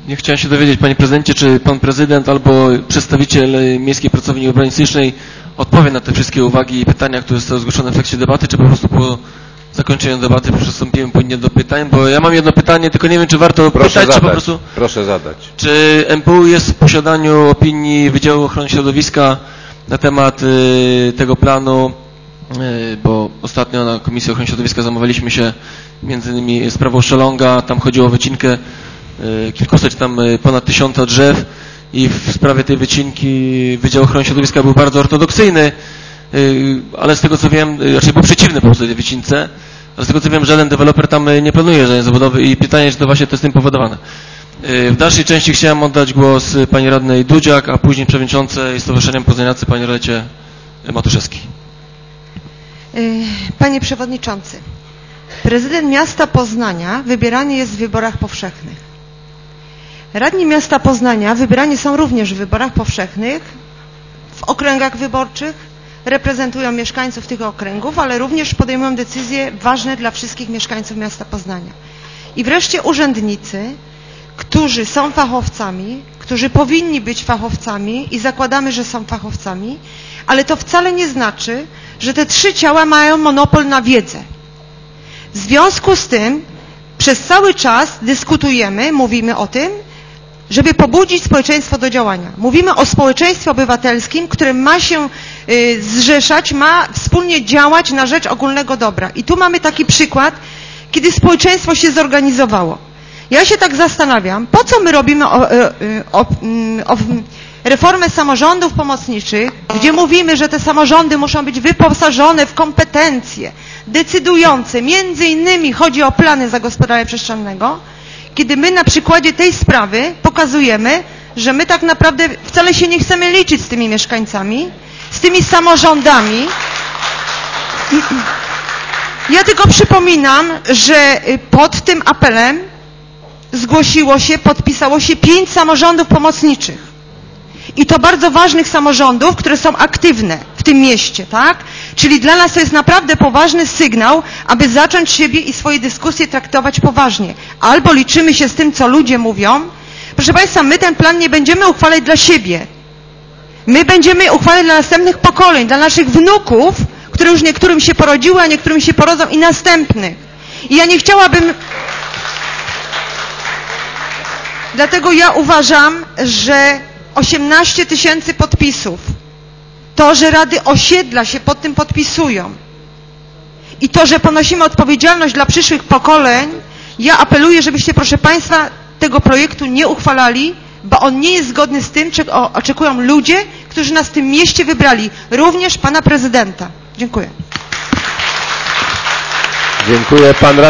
Ja chciałem się dowiedzieć, panie prezydencie, czy pan prezydent albo przedstawiciel Miejskiej Pracowni Urbanistycznej odpowie na te wszystkie uwagi i pytania, które zostały zgłoszone w trakcie debaty, czy po prostu po zakończeniu debaty przystąpimy płynnie do pytań, bo ja mam jedno pytanie, tylko nie wiem, czy warto pytać, czy po prostu... Proszę zadać. Czy MPU jest w posiadaniu opinii Wydziału Ochrony Środowiska na temat tego planu, bo ostatnio na Komisji Ochrony Środowiska zamawialiśmy się między innymi sprawą Szelonga, tam chodziło o wycinkę kilkuset, tam ponad 1000 drzew i w sprawie tej wycinki Wydział Ochrony Środowiska był bardzo ortodoksyjny, ale z tego co wiem, raczej był przeciwny po prostu tej wycince, ale z tego co wiem, żaden deweloper tam nie planuje żadnej zabudowy i pytanie, czy to właśnie to jest tym powodowane. W dalszej części chciałem oddać głos pani radnej Dudziak, a później przewodniczącej Stowarzyszenia Poznaniacy pani Rolecie Matuszewskiej. Panie przewodniczący, prezydent miasta Poznania wybierany jest w wyborach powszechnych. Radni miasta Poznania wybierani są również w wyborach powszechnych, w okręgach wyborczych, reprezentują mieszkańców tych okręgów, ale również podejmują decyzje ważne dla wszystkich mieszkańców miasta Poznania. I wreszcie urzędnicy, którzy są fachowcami, którzy powinni być fachowcami i zakładamy, że są fachowcami, ale to wcale nie znaczy, że te trzy ciała mają monopol na wiedzę. W związku z tym przez cały czas dyskutujemy, mówimy o tym, żeby pobudzić społeczeństwo do działania. Mówimy o społeczeństwie obywatelskim, które ma się zrzeszać, ma wspólnie działać na rzecz ogólnego dobra. I tu mamy taki przykład, kiedy społeczeństwo się zorganizowało. Ja się tak zastanawiam, po co my robimy reformę samorządów pomocniczych, gdzie mówimy, że te samorządy muszą być wyposażone w kompetencje decydujące, między innymi chodzi o plany zagospodarowania przestrzennego, kiedy my na przykładzie tej sprawy pokazujemy, że my tak naprawdę wcale się nie chcemy liczyć z tymi mieszkańcami, z tymi samorządami. Ja tylko przypominam, że pod tym apelem zgłosiło się, podpisało się 5 samorządów pomocniczych. I to bardzo ważnych samorządów, które są aktywne w tym mieście, tak? Czyli dla nas to jest naprawdę poważny sygnał, aby zacząć siebie i swoje dyskusje traktować poważnie. Albo liczymy się z tym, co ludzie mówią. Proszę Państwa, my ten plan nie będziemy uchwalać dla siebie. My będziemy uchwalać dla następnych pokoleń, dla naszych wnuków, które już niektórym się porodziły, a niektórym się porodzą i następnych. I ja nie chciałabym... Dlatego ja uważam, że 18 000 podpisów, to, że rady osiedla się pod tym podpisują i to, że ponosimy odpowiedzialność dla przyszłych pokoleń, ja apeluję, żebyście, proszę Państwa, tego projektu nie uchwalali, bo on nie jest zgodny z tym, czego oczekują ludzie, którzy nas w tym mieście wybrali, również Pana Prezydenta. Dziękuję. Dziękuję. Pan